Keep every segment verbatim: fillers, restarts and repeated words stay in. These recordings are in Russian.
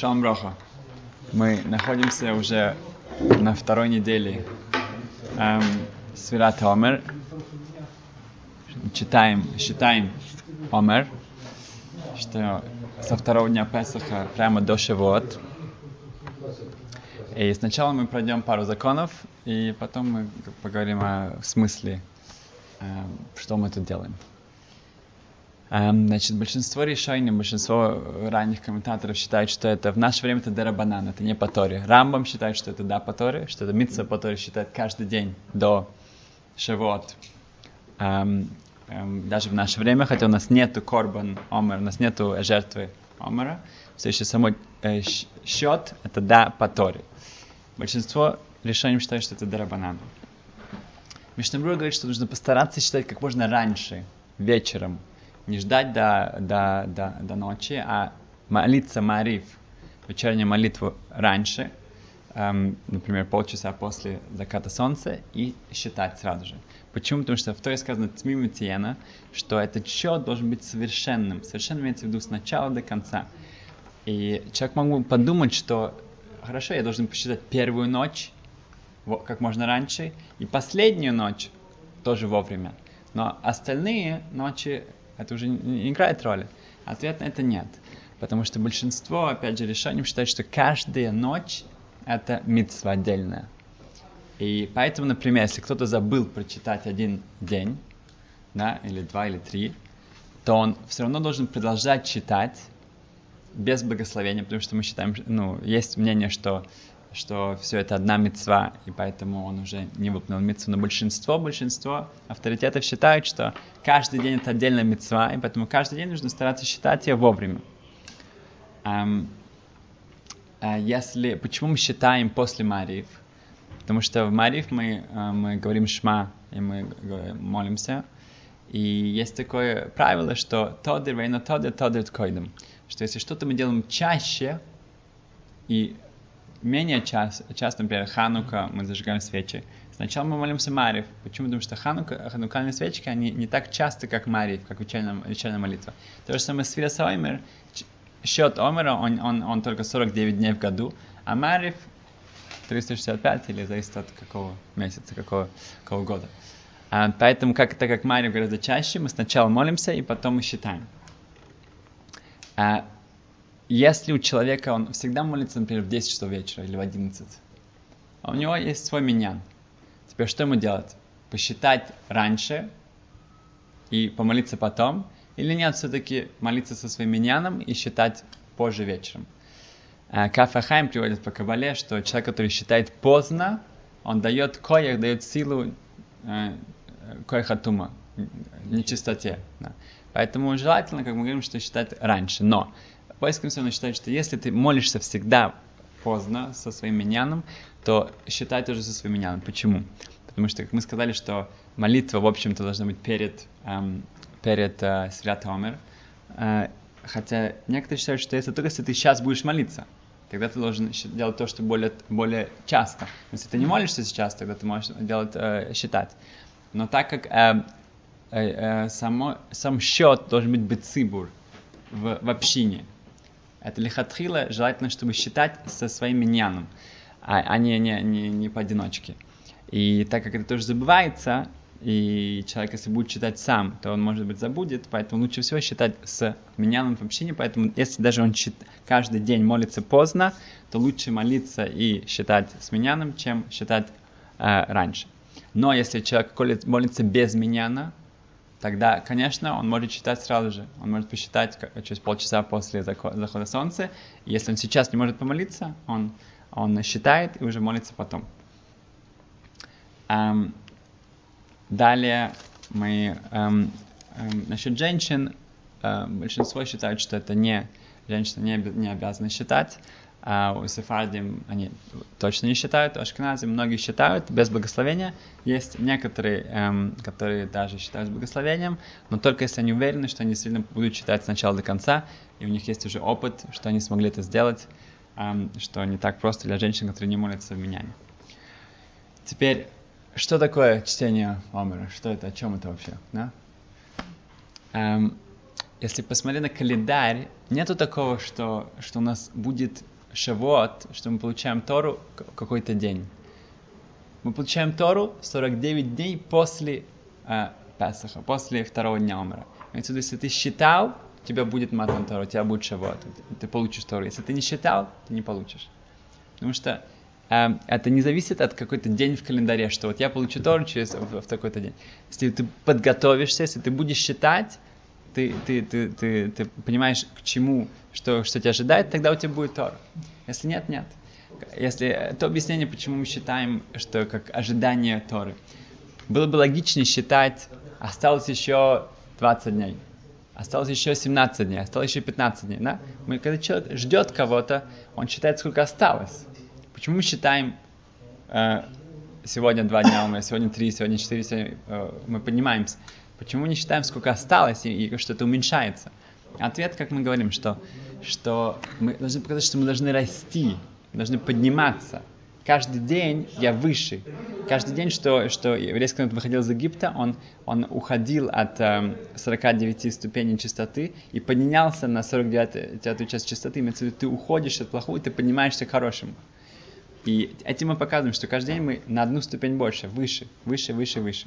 Шалом броха. Мы находимся уже на второй неделе эм, Сфират Омер. Читаем, считаем Омер, что со второго дня Песаха прямо до Шавуот. И сначала мы пройдем пару законов, и потом мы поговорим о смысле, эм, что мы тут делаем. Um, значит, большинство решений, большинство ранних комментаторов считают, что это в наше время это дерабанан, это не по Торе. Рамбам считает, что это да по Торе, что это митцва по Торе считает каждый день до Шавуот. Um, um, даже в наше время, хотя у нас нету корбан омер, у нас нету жертвы омера, все еще самой э, счет это да по Торе. Большинство решений считают, что это дерабанан. Мишна Брура говорит, что нужно постараться считать как можно раньше, вечером. Не ждать до, до, до, до ночи, а молиться Маариф, вечернюю молитву раньше, эм, например, полчаса после заката солнца, и считать сразу же. Почему? Потому что в Торе сказано Тмим Тиена, что этот счет должен быть совершенным. Совершенно имеется в виду с начала до конца. И человек мог бы подумать, что хорошо, я должен посчитать первую ночь как можно раньше, и последнюю ночь тоже вовремя. Но остальные ночи это уже не играет роли. Ответ на это нет. Потому что большинство, опять же, решений считает, что каждая ночь это мицва отдельная. И поэтому, например, если кто-то забыл прочитать один день, да, или два, или три, то он все равно должен продолжать читать без благословения, потому что мы считаем, ну, есть мнение, что что все это одна мицва, и поэтому он уже не выполнил мицву. Но большинство, большинство авторитетов считают, что каждый день это отдельная мицва, и поэтому каждый день нужно стараться считать ее вовремя. Um, uh, если, почему мы считаем после Маариф? Потому что в Маариф мы, uh, мы говорим шма, и мы молимся. И есть такое правило, что тодер вейно тодер тодер ткойдем. Что если что-то мы делаем чаще, и менее часто, часто, например, Ханука, мы зажигаем свечи. Сначала мы молимся Маариф. Почему? Потому что Ханука, ханукальные свечки, они не так часто, как Маариф, как вечерняя, вечерняя молитва. То же самое с Фирас Омер. Счет Омера, он, он, он только сорок девять дней в году, а Маариф триста шестьдесят пять, или зависит от какого месяца, какого, какого года. А, поэтому, как, так как Маариф гораздо чаще, мы сначала молимся, и потом мы считаем. А, Если у человека, он всегда молится, например, в десять часов вечера или в одиннадцать, а у него есть свой миньян. Теперь что ему делать? Посчитать раньше и помолиться потом? Или нет, все-таки молиться со своим миньяном и считать позже вечером? Каф ха-Хаим приводит по Кабале, что человек, который считает поздно, он дает коях, дает силу э, коях атума, нечистоте. Да. Поэтому желательно, как мы говорим, что считать раньше. Но поиском все равно считает, что если ты молишься всегда поздно со своим миньяном, то считай тоже со своим миньяном. Почему? Потому что, как мы сказали, что молитва, в общем-то, должна быть перед, эм, перед э, Сфират Омер. Э, хотя некоторые считают, что если только если ты сейчас будешь молиться, тогда ты должен делать то, что более, более часто. Но если ты не молишься сейчас, тогда ты можешь делать, э, считать. Но так как э, э, э, само, сам счет должен быть бецибур в, в общине, это лихатхила, желательно, чтобы считать со своим миньяном, а, а не, не, не, не поодиночке. И так как это тоже забывается, и человек, если будет читать сам, то он, может быть, забудет, поэтому лучше всего считать с миньяном в общине, поэтому если даже он чит, каждый день молится поздно, то лучше молиться и считать с миньяном, чем считать э, раньше. Но если человек молится без миньяна, тогда, конечно, он может считать сразу же. Он может посчитать через полчаса после захода солнца. И если он сейчас не может помолиться, он, он считает и уже молится потом. Эм, далее мы... Эм, эм, насчет женщин, эм, большинство считают, что это не... Женщина не, не обязана считать. А у сефардим они точно не считают, у ашкеназим многие считают без благословения. Есть некоторые, эм, которые даже считают с благословением, но только если они уверены, что они действительно будут читать с начала до конца, и у них есть уже опыт, что они смогли это сделать, эм, что не так просто для женщин, которые не молятся в миньяне. Теперь, что такое чтение Омера? Что это, о чем это вообще? Да? Эм, если посмотреть на календарь, нету такого, что, что у нас будет Шавуот, что мы получаем Тору какой-то день. Мы получаем Тору сорок девять дней после э, Песаха, после второго дня Омера. Если ты считал, у тебя будет Матан Тора, у тебя будет Шавуот, ты получишь Тору. Если ты не считал, ты не получишь. Потому что э, это не зависит от какой-то день в календаре, что вот я получу Тору через в, в такой-то день. Если ты подготовишься, если ты будешь считать, ты, ты, ты, ты, ты понимаешь, к чему, что, что тебя ожидает, тогда у тебя будет Тора. Если нет, нет. Если то объяснение, почему мы считаем, что как ожидание Торы. Было бы логичнее считать, осталось еще двадцать дней, осталось еще семнадцать дней, осталось еще пятнадцать дней. Да? Мы, когда человек ждет кого-то, он считает, сколько осталось. Почему мы считаем э, сегодня два дня, мы сегодня три, сегодня четыре, сегодня, э, мы поднимаемся. Почему мы не считаем, сколько осталось и, и что это уменьшается? Ответ, как мы говорим, что, что мы должны показать, что мы должны расти, должны подниматься. Каждый день я выше. Каждый день, что, что еврейский народ выходил из Египта, он, он уходил от э, сорока девяти ступеней чистоты и поднялся на сорок девятую часть чистоты. Имеется в виду, ты уходишь от плохого, и ты поднимаешься к хорошему. И этим мы показываем, что каждый день мы на одну ступень больше, выше, выше, выше, выше.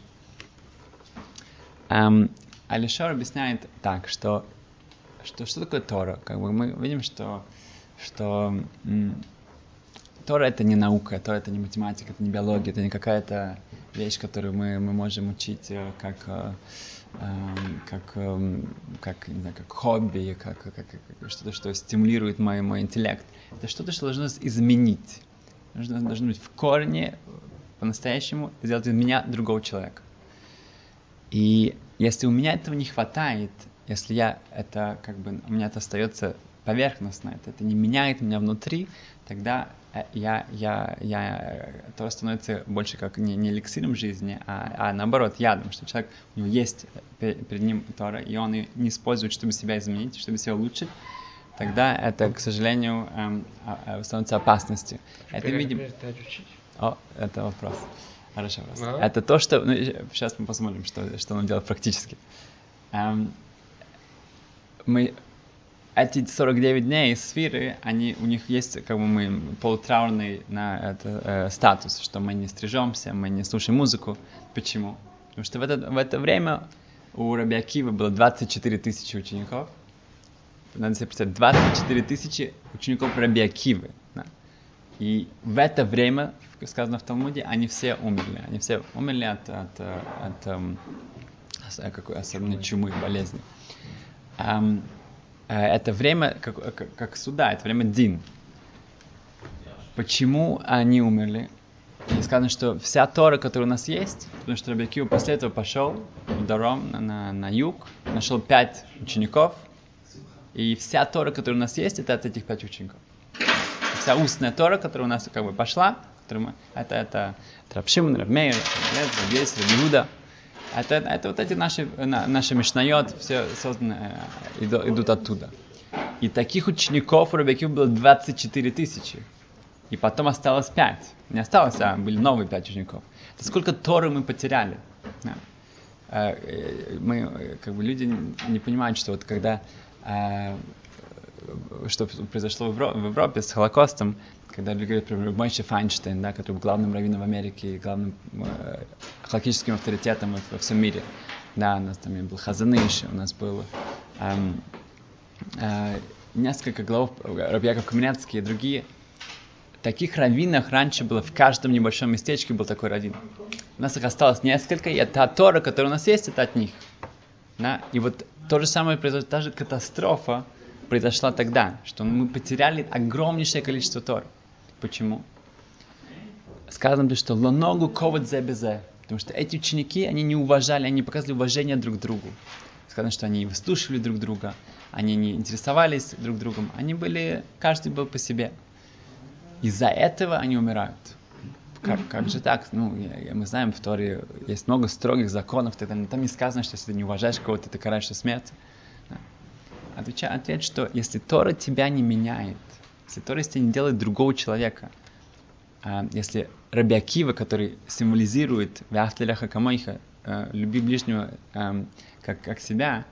Эм, Алишер объясняет так, что, что что такое Тора? Как бы мы видим, что, что м- Тора это не наука, Тора это не математика, это не биология, это не какая-то вещь, которую мы, мы можем учить как, э, э, как, э, как, не знаю, как хобби, как, как, как что-то, что стимулирует мой, мой интеллект. Это что-то, что должно изменить. Должно, должно быть в корне, по-настоящему, сделать из меня другого человека. И если у меня этого не хватает, если я это, как бы, у меня это остается поверхностно, это, это не меняет меня внутри, тогда я, я, я, то становится больше как не, не эликсиром жизни, а, а наоборот ядом, что человек, у него есть перед ним Тора, и он ее не использует, чтобы себя изменить, чтобы себя улучшить, тогда это, к сожалению, эм, становится опасностью. Это видим. О, это вопрос. Хорошо, вопрос. No. Это то, что... Ну, сейчас мы посмотрим, что, что он делает практически. Эм, мы... Эти сорок девять дней сферы, они, у них есть, как бы мы, полутраурный на это, э, статус, что мы не стрижемся, мы не слушаем музыку. Почему? Потому что в это, в это время у Раби Акивы было двадцать четыре тысячи учеников. Надо себе представить, двадцать четыре тысячи учеников Раби Акивы. Да? И в это время, сказано в Талмуде, они все умерли. Они все умерли от, от, от, от, от какой особенной чумы, болезни. Um, Это время, как, как, как суда, это время дин. Почему они умерли? И сказано, что вся Тора, которая у нас есть, потому что Раби Акива после этого пошел в Даром, на, на, на юг, нашел пять учеников, и вся Тора, которая у нас есть, это от этих пять учеников. Вся устная Тора, которая у нас как бы пошла, мы, это, это Рав Шимон, Рав Меир, Рав Йосеф, Рав Иуда. Это, это вот эти наши, наши мишнайот, все созданы, идут, идут оттуда. И таких учеников у Раби Акивы было двадцать четыре тысячи. И потом осталось пять. Не осталось, а были новые пять учеников. Это сколько Торы мы потеряли. Мы, как бы, люди не понимают, что вот когда что произошло в Европе с Холокостом, когда люди говорят про Мойше Файнштейн, да, который был главным раввином в Америке и главным э, халакическим авторитетом во, во всем мире. Да, у нас там был Хазаныш, у нас было эм, э, несколько глав, Раби Яков Каменецкий и другие. Таких раввинов раньше было в каждом небольшом местечке был такой раввин. У нас их осталось несколько, и та Тора, которая у нас есть, это от них. Да? И вот то же самое произошло, та же катастрофа произошла тогда, что мы потеряли огромнейшее количество Тор. Почему? Сказано, что лоногу ковод зе безе, потому что эти ученики, они не уважали, они не показывали уважение друг к другу. Сказано, что они выслушивали друг друга, они не интересовались друг другом, они были, каждый был по себе. Из-за этого они умирают. Как, как же так? Ну, мы знаем, в Торе есть много строгих законов, там не сказано, что если ты не уважаешь кого-то, ты караешься смертью. Отвечай, ответ, что если Тора тебя не меняет, если Тора из тебя не делает другого человека, а если Раби Акива, который символизирует «Веахт лереха камойха», люби ближнего э, как, как себя,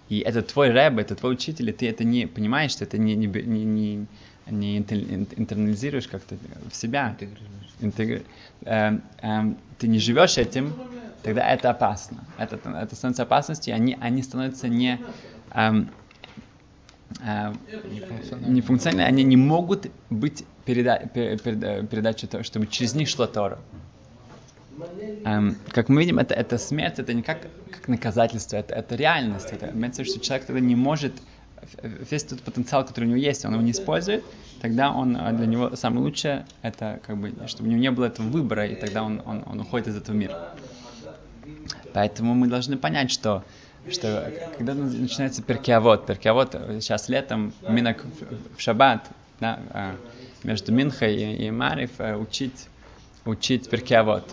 и это твой рэб, это твой учитель, и ты это не понимаешь, что это не, не, не, не, не интернализируешь как-то в себя, интегри... э, э, ты не живешь этим, тогда это опасно. Это, это становится опасностью, они, они становятся не, э, э, не функциональны, они не могут быть переда- переда- передачей, чтобы через них шла Тора. Um, как мы видим, это, это смерть, это не как, как наказательство, это, это реальность. Это имеется в виду, что человек тогда не может, весь тот потенциал, который у него есть, он его не использует, тогда он, для него самое лучшее, это как бы, чтобы у него не было этого выбора, и тогда он, он, он уходит из этого мира. Поэтому мы должны понять, что, что когда начинается Перкей Авот, Перкей Авот сейчас летом, минок в шаббат, да, между Минхой и, и Марив учить учить Перкей Авот,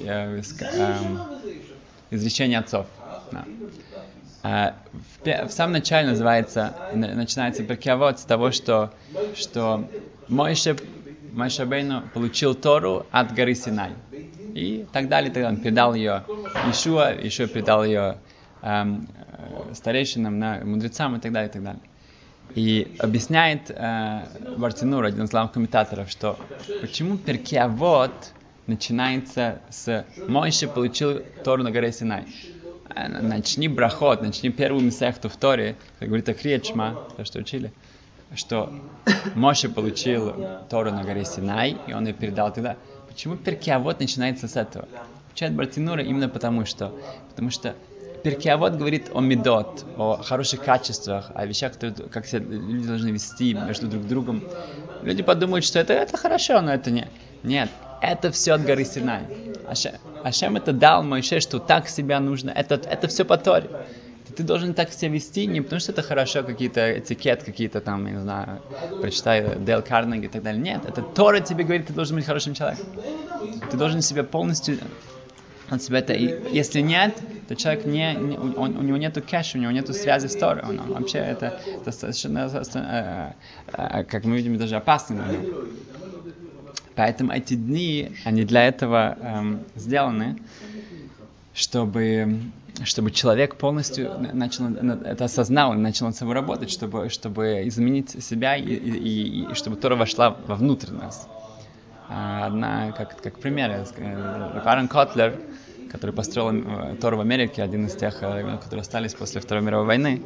изречение отцов. Да. А, в, в самом начале называется, начинается Перкей Авот с того, что, что Моше, Моше Рабейну получил Тору от горы Синай. И так далее, тогда он передал ее Иешуа, Иешуа передал ее эм, старейшинам, на, мудрецам и так далее, и так далее. И объясняет э, Бартинур, один из главных комментаторов, что почему Перкей Авот начинается с Моше получил Тору на горе Синай. Начни брахот, начни первую месехту в Торе, как говорит Ахрият Шма, то, что учили, что Моше получил Тору на горе Синай, и он ее передал тогда. Почему Перкей Авот начинается с этого? Учат Бартинура именно потому, что, потому что Перкей Авот говорит о медот, о хороших качествах, о вещах, которые, как себя люди должны вести между друг другом. Люди подумают, что это, это хорошо, но это не. Нет, это все от горы Синай. Ашем, Ашем это дал Моше, что так себя нужно. Это, это все по Торе. Ты должен так себя вести, не потому что это хорошо, какие-то этикет, какие-то там, я не знаю, прочитай Дейл Карнеги и так далее. Нет, это Тора тебе говорит, ты должен быть хорошим человеком. Ты должен себя полностью... Он себя это, и если нет, то человек не, не он, у него нету кэша, у него нету связи с Торой. Он, он вообще это, это совершенно, э, э, как мы видим, даже опасно для него. Поэтому эти дни, они для этого эм, сделаны, чтобы, чтобы человек полностью начал это осознал, начал над собой работать, чтобы, чтобы изменить себя и, и, и чтобы Тора вошла вовнутрь нас. Одна, как, как пример, Аарон Котлер, который построил Тору в Америке, один из тех, которые остались после Второй мировой войны,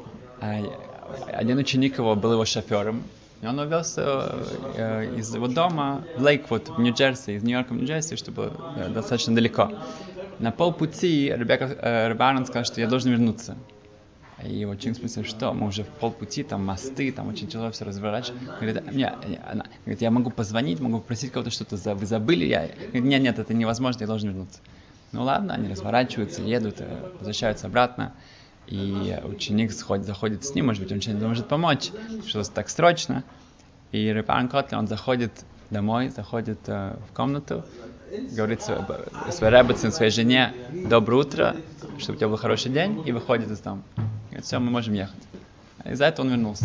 один ученик его был его шофером, и он увез из его дома в Лейквуд, в Нью-Джерси, из Нью-Йорка в Нью-Джерси, что было достаточно далеко. На полпути Ребекка Аарон сказал, что я должен вернуться. И очень спросил, что мы уже в полпути, там мосты, там очень тяжело все разворачивать. Говорит, мне, она, говорит, я могу позвонить, могу попросить кого-то что-то, за, вы забыли? Я, говорит, нет, нет, это невозможно, я должен вернуться. Ну ладно, они разворачиваются, едут, возвращаются обратно. И ученик сходит, заходит с ним, может быть, он чем-то может помочь, что-то так срочно. И Ребби Аарон Котлер, он заходит домой, заходит э, в комнату, говорит своей реббицин, своей жене «Доброе утро, чтобы у тебя был хороший день», и выходит из дома. Говорит, все, мы можем ехать. И из-за этого он вернулся.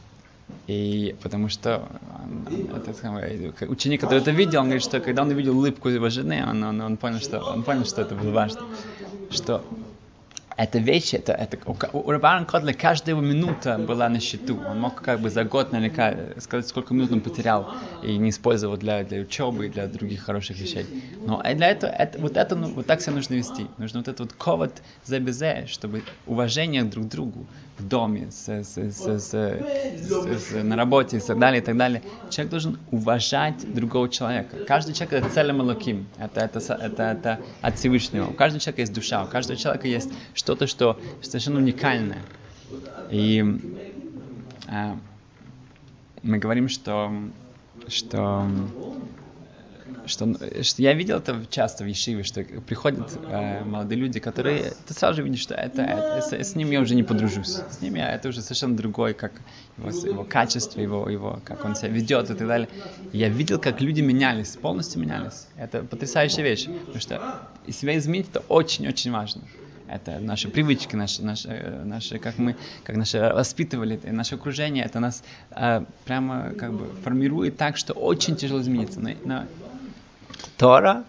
И потому что это, ученик, который это видел, он говорит, что когда он увидел улыбку его жены, он, он, он, понял, что, он понял, что это было важно. Что это вещи, это, это, у, у Ребби Аарон Котлера каждая его минута была на счету. Он мог как бы за год наверняка сказать, сколько минут он потерял и не использовал для, для учебы и для других хороших вещей. Но для этого, это, вот, это, ну, вот так себя нужно вести. Нужно вот это вот ковод за безе, чтобы уважение друг к другу в доме, с, с, с, с, с, с, на работе и так далее, и так далее. Человек должен уважать другого человека. Каждый человек это целым элоким. Это, это, это, это от Всевышнего. У каждого человека есть душа, у каждого человека есть что-то, что совершенно уникальное. И э, мы говорим, что, что, что, что я видел это часто в Ешиве, что приходят э, молодые люди, которые ты сразу же видишь, что это, это с, с ними я уже не подружусь. С ними это уже совершенно другой, как его, его качество, его, его, как он себя ведет и так далее. И я видел, как люди менялись, полностью менялись. Это потрясающая вещь, потому что и себя изменить это очень-очень важно. Это наши привычки, наши, наши, наши, как мы, как наши воспитывали, наше окружение, это нас э, прямо как бы формирует так, что очень тяжело измениться. Но, но Тора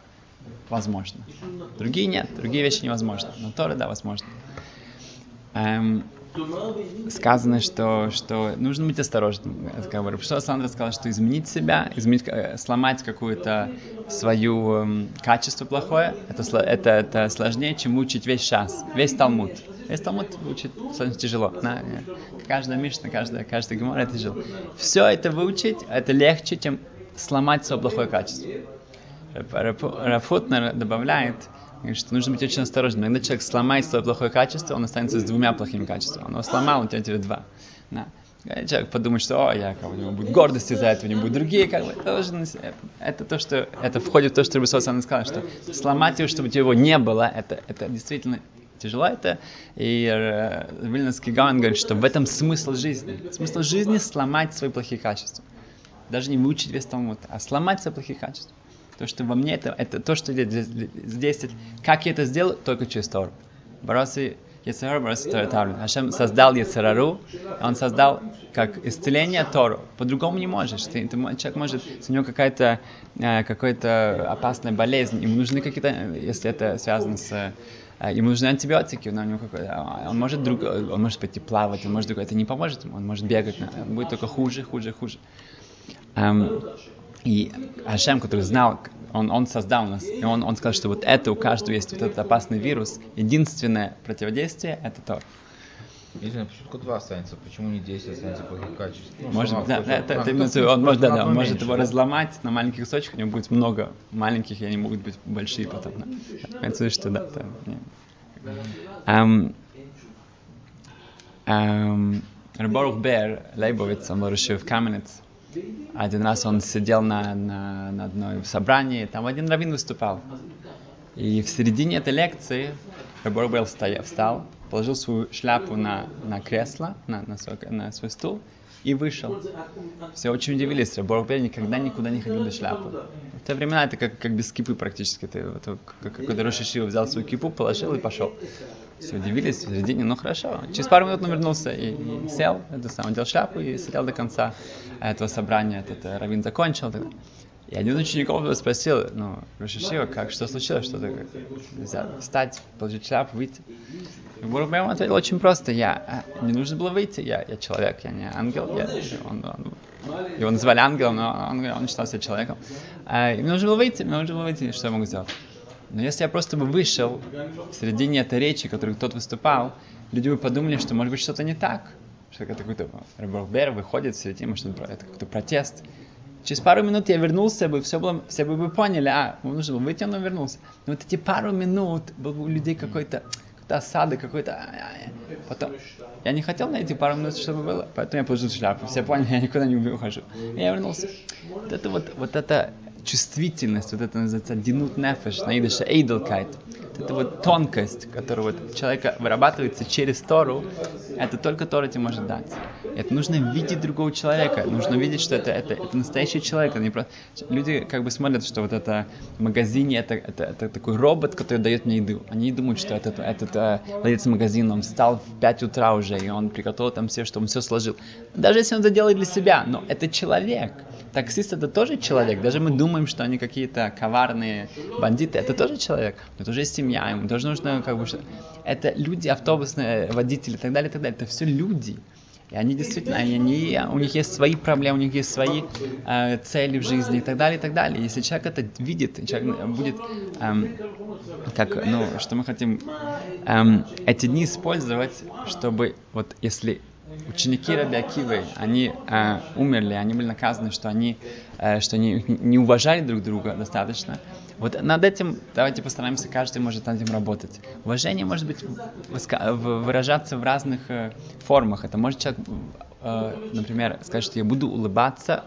возможно. Другие нет, другие вещи невозможны. Но Тора, да, возможно. Эм, сказано, что, что нужно быть осторожным. Это как бы Рабби Сандра сказал, что изменить себя, изменить, сломать какое-то свое э, качество плохое, это, это, это сложнее, чем учить весь шас, весь Талмуд. Весь Талмуд учить достаточно тяжело. На, каждая мишна, каждая, каждая гемора это тяжело. Все это выучить, это легче, чем сломать свое плохое качество. Рав Хутнер добавляет, что нужно быть очень осторожным. Когда человек сломает свое плохое качество, он останется с двумя плохими качествами. Он его сломал, у тебя теперь два. Да. Человек подумает, что о, я, как бы, у него будет гордость из-за этого, у него будут другие, как бы, это, это то, что это входит в то, что Рабби Сандра сказал, что сломать его, чтобы его не было, это, это действительно тяжело. Это и э, Вильнюсский Гаон говорит, что в этом смысл жизни. Смысл жизни сломать свои плохие качества. Даже не выучить весь Талмуд, а сломать свои плохие качества. То, что во мне, это, это то, что здесь, как я это сделал, только через Тору. Бороться Йецер, бороться Тору. Хашем создал Йецерару, он создал как исцеление Тору. По-другому не можешь. Ты, ты, человек может, если у него какая-то, э, какая-то опасная болезнь, ему нужны какие-то, если это связано с... Ему нужны антибиотики, он, у него он, может друг, он может пойти плавать, он может, это не поможет ему, он может бегать, он будет только хуже, хуже, хуже. Um, и Хашем, который знал, он, он создал нас, и он, он сказал, что вот это у каждого есть вот этот опасный вирус, единственное противодействие — это Тор. Почему только два останется? Почему не десять останется плохих качеств? Ну, может, да, да, это, это, это, он, может, да, да, он может меньше, его да? разломать на маленьких кусочках, у него будет много маленьких, и они могут быть большие потом. Да. Имеется в виду, что да. Это, um, um, Раборух Бер Лейбовиц, он был решив в Каменец. Один раз он сидел на, на, на одной собрании, там один раввин выступал. И в середине этой лекции Раборух Бер встал, положил свою шляпу на, на кресло, на, на, свой, на свой стул и вышел. Все очень удивились, Раборух Бер никогда никуда не ходил без шляпы. В те времена это как, как без кипы практически. Ты, это, как какой-то Рош ха-Йешива взял свою кипу, положил и пошел. Все удивились, в середине, ну хорошо. Через пару минут он вернулся и, и сел, это сам, надел шляпу и сидел до конца этого собрания. Этот раввин закончил. И один из учеников спросил, ну, Рош ха-Йешива, как, что случилось, что ты нельзя встать, положить шляпу, выйти. И Раборух Бер ответил очень просто: я, не нужно было выйти, я, я человек, я не ангел, я, он, он, его называли ангелом, но он, он считал себя человеком. А, и мне нужно было выйти, мне нужно было выйти, что я могу сделать? Но если я просто бы вышел в середине этой речи, в которой кто-то выступал, люди бы подумали, что может быть что-то не так, что это какой-то Раборух Бер выходит в середине, может это какой-то протест. Через пару минут я вернулся бы, все, было, все бы вы поняли, а, ему нужно было выйти, он вернулся. Но вот эти пару минут был бы у людей какой-то, какой-то осадок, какой-то... Потом, я не хотел на эти пару минут, чтобы было, поэтому я положил шляпу. Все поняли, я никуда не ухожу. И я вернулся. Вот это вот, вот эта чувствительность, вот это называется динут нефеш, на идыше эйдлкайт. Вот эта вот тонкость, которая вот у человека вырабатывается через Тору, это только Тора тебе может дать. Это нужно видеть другого человека, нужно видеть, что это, это, это настоящий человек. Это не просто... Люди как бы смотрят, что вот это в магазине, это, это, это такой робот, который дает мне еду. Они думают, что этот, этот э, владелец магазина, он встал в пять утра уже, и он приготовил там все, что он все сложил. Даже если он это делает для себя, но это человек. Таксист — это тоже человек. Даже мы думаем, что они какие-то коварные бандиты. Это тоже человек. Это тоже семья. Ему тоже нужно как бы... Это люди, автобусные водители и так далее, и так далее. Это все люди. И они действительно, они, они, у них есть свои проблемы, у них есть свои э, цели в жизни и так далее, и так далее. Если человек это видит, человек будет, эм, как, ну, что мы хотим эм, эти дни использовать, чтобы, вот, если ученики Раби Акивы, они э, умерли, они были наказаны, что они, э, что они не уважали друг друга достаточно. Вот над этим давайте постараемся, каждый может над этим работать. Уважение может быть выражаться в разных э, формах. Это может человек, э, например, сказать, что я буду улыбаться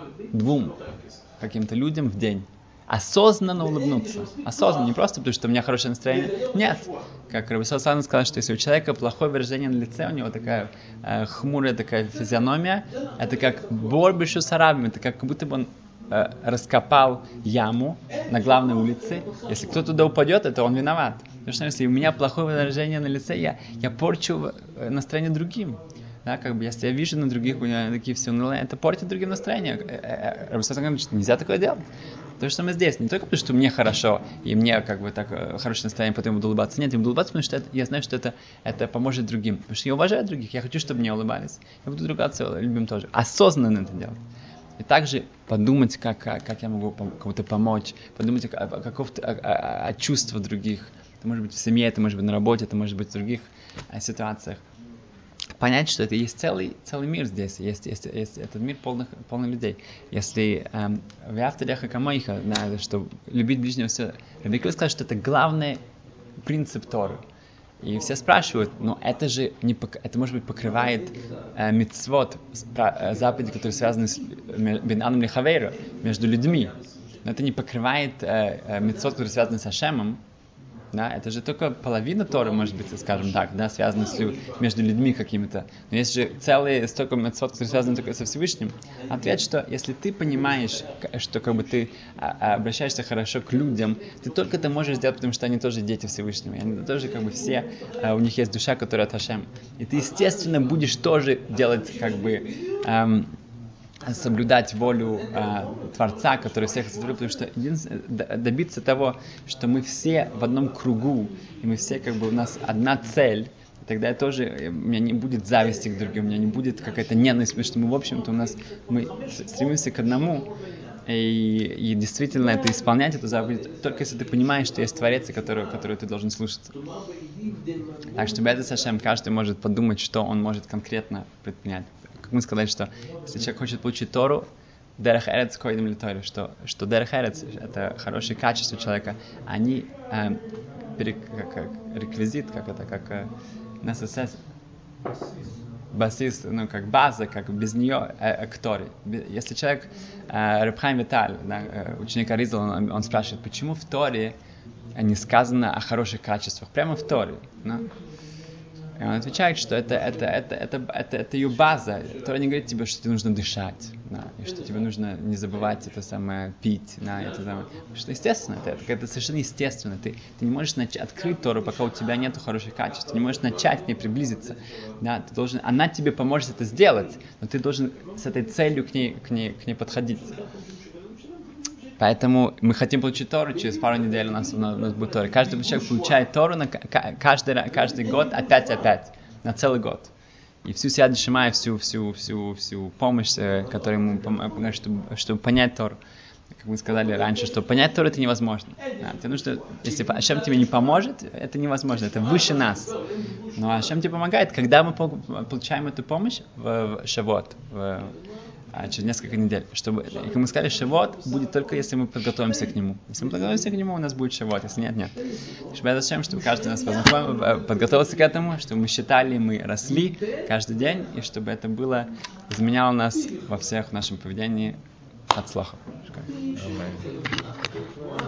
двум каким-то людям в день. Осознанно улыбнуться. Осознанно, не просто потому, что у меня хорошее настроение. Нет. Как Рабби Сандра сказал, что если у человека плохое выражение на лице, у него такая э, хмурая такая физиономия, это как бор бешус арабим, это как будто бы он э, раскопал яму на главной улице. Если кто туда упадет, это он виноват. Потому что если у меня плохое выражение на лице, я, я порчу настроение другим. Да, как бы, если я вижу на других, у меня такие все унылые, это портит другим настроение. Рабсатан говорит, что нельзя такое делать. То же самое здесь. Не только потому, что мне хорошо, и мне как бы так хорошее настроение, потом я буду улыбаться. Нет, я буду улыбаться, потому что это, я знаю, что это, это поможет другим. Потому что я уважаю других, я хочу, чтобы мне улыбались. Я буду ругаться любим тоже. Осознанно это делать. И также подумать, как, как я могу кому-то помочь, подумать о, о, о, о, о чувствах других. Это может быть в семье, это может быть на работе, это может быть в других а, ситуациях. Понять, что это есть целый, целый мир здесь, есть, есть, есть этот мир полных, полный людей. Если в авторах Камайха, что любить ближнего все, Рабби Акива сказал, что это главный принцип Торы. И все спрашивают, но это же не, это может быть покрывает э, мицвот, э, заповеди, которые связаны с бен Адам лехавейро, между людьми. Но это не покрывает э, э, мицвот, которые связаны с Ашемом. Да, это же только половина Торы, может быть, скажем так, да, связана с, между людьми какими-то. Но есть же целые столько мицвот, которые связаны только со Всевышним. Ответ, что если ты понимаешь, что как бы ты а, обращаешься хорошо к людям, ты только это можешь сделать, потому что они тоже дети Всевышнего. И они тоже как бы все, а, у них есть душа, которая от Ашем. И ты, естественно, будешь тоже делать как бы... Эм, соблюдать волю э, Творца, который всех сотворил, потому что добиться того, что мы все в одном кругу, и мы все как бы у нас одна цель, и тогда тоже у меня не будет зависти к другим, у меня не будет какая-то ненависть, потому что мы, в общем-то, у нас мы стремимся к одному, и, и действительно это исполнять, это заповедь, только если ты понимаешь, что есть Творец, которого, которого ты должен слушаться. Так что Бе'эзрат Ашем каждый может подумать, что он может конкретно предпринять. Мы сказали, что если человек хочет получить Тору, Дерех Эрец койдем ли Торе, что, что Дерех Эрец — это хорошие качества человека, они э, перек, как, как реквизит, как это, как э, necessity, басис, ну, как база, как без нее э, к Торе. Если человек, э, Реб Хаим Виталь, да, ученик Аризала, он, он спрашивает, почему в Торе не сказано о хороших качествах, прямо в Торе, да? И он отвечает, что это, это, это, это, это, это ее база. Тора не говорит тебе, что тебе нужно дышать, да, и что тебе нужно не забывать это самое пить, да, это самое. Потому что естественно, это, это, это совершенно естественно. Ты, ты не можешь нач- открыть Тору, пока у тебя нет хороших качеств. Ты не можешь начать к ней приблизиться. Да, ты должен, она тебе поможет это сделать, но ты должен с этой целью к ней, к ней, к ней подходить. Поэтому мы хотим получить Тору, через пару недель у нас, у нас будет Тора. Каждый человек получает Тору на, каждый, каждый год опять-опять, на целый год. И всю Сиат Дешимай, всю, всю, всю, всю помощь, которая ему помогает, чтобы, чтобы понять Тору. Как мы сказали раньше, что понять Тору это невозможно. Да, тебе нужно, если Ашем тебе не поможет, это невозможно, это выше нас. Но Ашем тебе помогает, когда мы получаем эту помощь в, в Шавот, в А через несколько недель, чтобы, как мы сказали, Шавот будет только если мы подготовимся к нему. Если мы подготовимся к нему, у нас будет Шавот, если нет, нет. Чтобы, чтобы каждый нас подготовился к этому, чтобы мы считали, мы росли каждый день, и чтобы это было, изменяло нас во всех нашем поведении от слахов.